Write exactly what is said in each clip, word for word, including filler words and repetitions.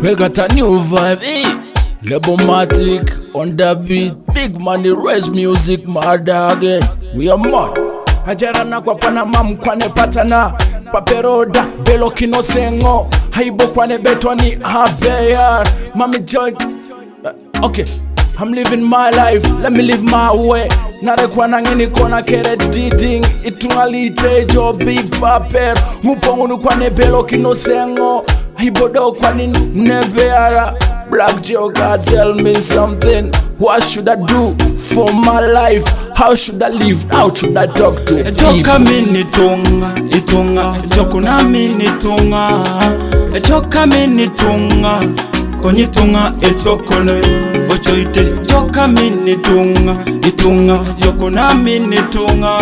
We got a new vibe, eh? Lebomatic on the beat. Big money, raise music, mad again. We are mad. Ajarana kwa panama mkwane patana. Paperoda, belo kino sengo. Haibo kwane betwani habeyar. Mami joy. Okay, I'm living my life, let me live my way. Nare kwa nangini kona kere diding. Itungalite jo big paper. Mupongunu kwane belo kino sengo. Hibodo kwani nebeara. Black Joker, tell me something. What should I do for my life? How should I live? How should I talk to people? Joka mini tunga, itunga. Jokuna mini tunga. Joka mini tunga. Konyi tunga etokono ochoite. Joka mini tunga, itunga. Jokuna mini tunga.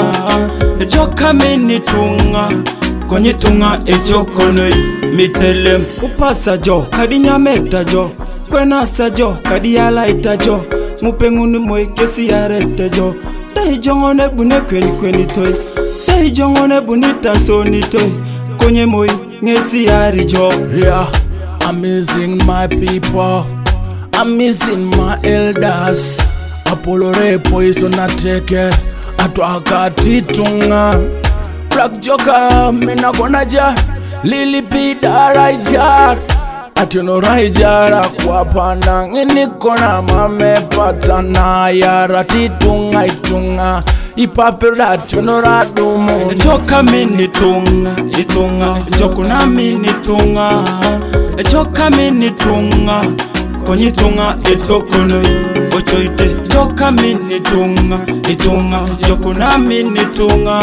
Joka mini tunga. Konyi tunga etokono mitelem. Upasa jo, kadinya meta jo. Kwena sa jo, kadiyala ita jo. Mupengunu moe kesi arete jo. Dahi jongone bune kweni kweni toy. Dahi jongone bunita soni toy. Konye moe ngesi ari jo. Yeah, I'm missing my people, I'm missing my elders. Apollo repo iso na teke. Atwaka titunga. Black Joker, mina kona ja. Lili pida raijar. Atino raijara kwa pana. Ngini kona mame patana. Yara titunga itunga. Ipapela atino radumu. Joka mini tunga, itunga. Jokuna mini tunga. Joka mini tunga. Konyi tunga etokono ochoite. Joka mini tunga, itunga. Jokuna mini tunga.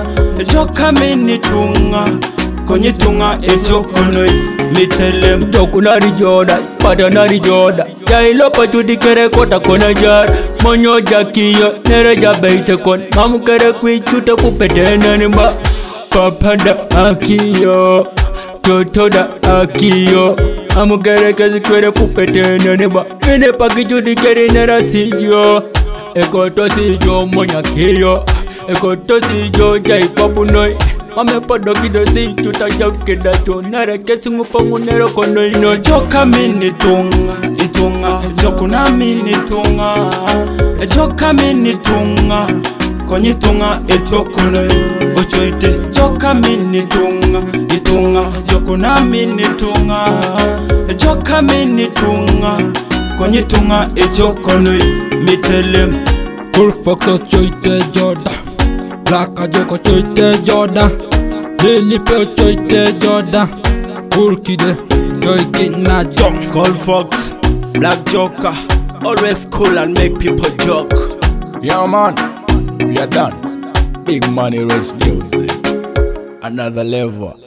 Joka mini tunga. Konyi tunga etokono mitelem. Jokuna rijoda, padana rijoda. Jailo pachudi kere kota kona jar. Monyo jakiyo, nere jabeite kon. Mamu kere kwichuta kupetena nimba. Papada akiyo, totoda akiyo. Mamu kere kazi kwere kupetena nimba. Nene pakichudi kere nera sijo. Ekoto sijo monya kiyo. Ekoto sijo jai papunoi. Mame podo kido si chuta jaut keda jo. Nare kesi ngupongu nero kono ino. Joka mini tunga, itunga. Jokuna mini tunga. Joka mini tunga. Konyi tunga etokono ochoite. Joka mini tunga, itunga. Jokuna mini tunga. Joka mini tunga. Konyi tunga etokono mitelem. Cool fox ochoite joda. Black Joker ochoite joda. Lily pe ochoite joda. Cool kide joy kina jok. Cool fox, Black Joker. Always cool and make people joke. Yeah man, we are done. Big money, raise music. Another level.